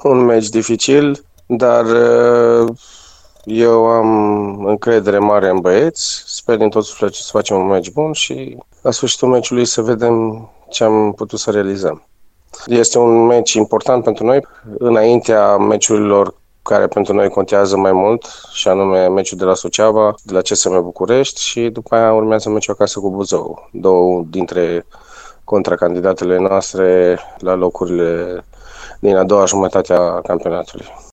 un meci dificil, dar eu am încredere mare în băieți. Sper din tot sufletul să facem un meci bun și la sfârșitul meciului să vedem ce am putut să realizăm. Este un meci important pentru noi, înaintea meciurilor care pentru noi contează mai mult, și anume meciul de la Suceava, de la CSM București, și după aia urmează meciul acasă cu Buzău. Două dintre contracandidatele noastre la locurile din a doua jumătate a campionatului.